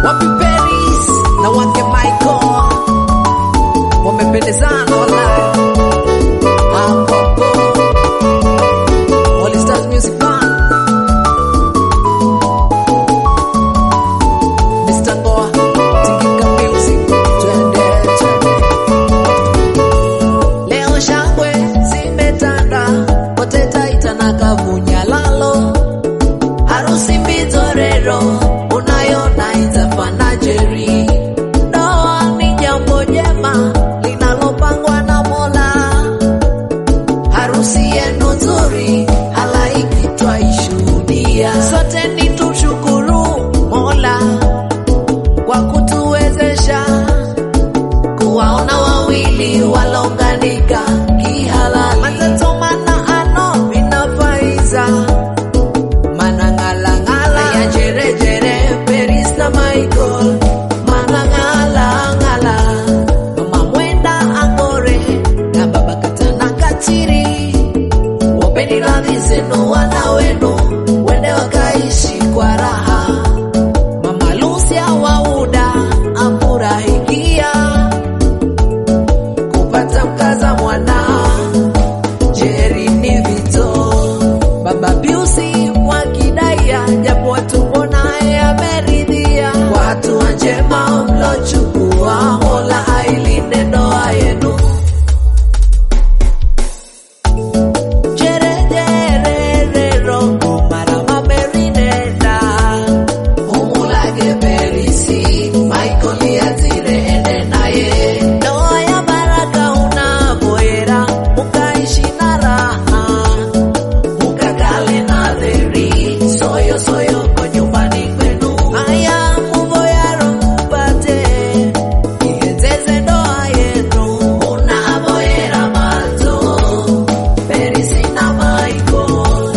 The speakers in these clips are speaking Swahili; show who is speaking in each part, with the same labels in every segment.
Speaker 1: Wapi Paris na wake Michael wamependezana wala hapo All Stars Music Band. Mr. Ngoa Tingika Music twende. Leo shangwe zimetanda kote Taita na Kavunya lalo, harusi Mbitorero unayona itafana Jerry. Ndoa ni jambo jema linalopangwa na Mola, harusi yenu nzuri halaiki twaishuhudia. Sote ni tumshukuru Mola kwa kutuwezesha kuwaona wawili walonganika kihalali. Mateto mana ano vinafaiza manangala-ngala ya jerejere Paris na Michael. Manangala-ngala mama mwenda angore na baba katana katiri. Wapeni radhi zenu wana wenu wende wakaishi kwa raha. Mama Lucia Wauda amfurahikia kupata mkaza mwana Jerry ni Vito. Baba Piusi Mwakidaya japo watumbo naye ameridhia. Kwa hatua njema mlochukua Mola ailinde ndoa yenu. Jerejere marama merinenda umulage Perisi Michael yatire ende naye. Ndoa ya baraka unavoera mukaishi na raha, mukakale na dheri soyo soyo kwa nyumbani kwenu. Haya muvoyaro mpate ienzeze ndoa yenu. Unavoera mato Perisi na Michael.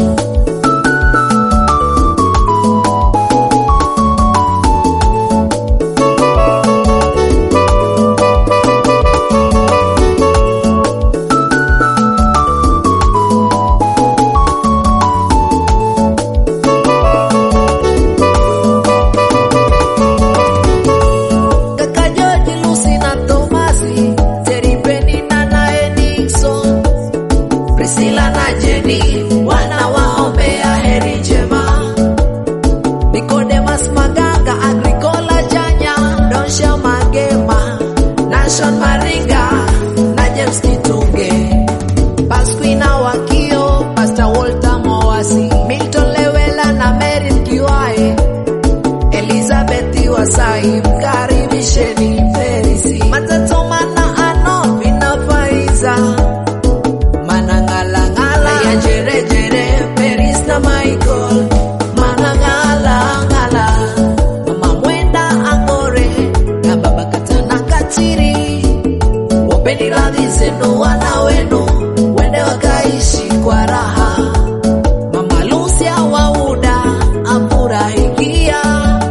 Speaker 1: Kaka George, Lucy na Tomasi, Terry Penina na Enixon, Priscilla na Jenny wana waombea heri njema. Nicodemus Maganga, Agricola Chanya, Donsha Magema, Nation Maringa na James Kitunge, Pasquina Wakio, Pastor Walter Mowasi, Milton Lewela na Mary Kiwae, Elizabeth Wasai, mkaribisheni Perisi. Mateto mana ano vinafaiza manangala-ngala ya jerejere Paris na Michael. Manangala-ngala mama mwenda angore na baba katana katiri. Wapeni radhi zenu wana wenu wende wakaishi kwa raha. Mama Lucia Wauda amfurahikia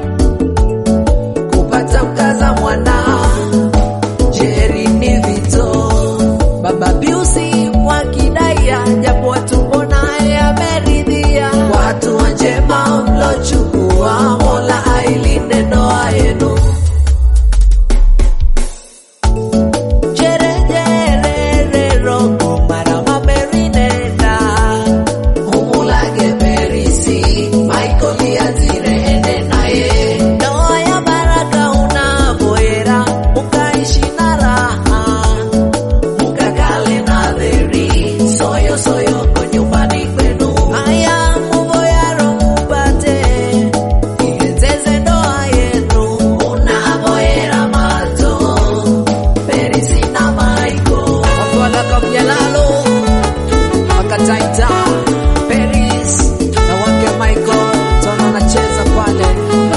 Speaker 1: kupata mkaza mwana Jerry ni Vito. Baba Piusi Mwakidaya japo watumbo naye ameridhia. Kwa hatua njema mlochukua Mola ailinde ndoa yenu. Jerejere rogo marama merinenda umulage Perisi Michael yatire ende naye. Ndoa ya baraka unavoera mukaishi na raha, mukakale na dheri soyo soyo kwa nyumbani kwenu. Haya muvoyaro mpate ienzeze ndoa yenu. Unavoera mato Perisi na Michael. Watu Kavunya lalo wakataita Paris na wake Michael tona nacheza pale.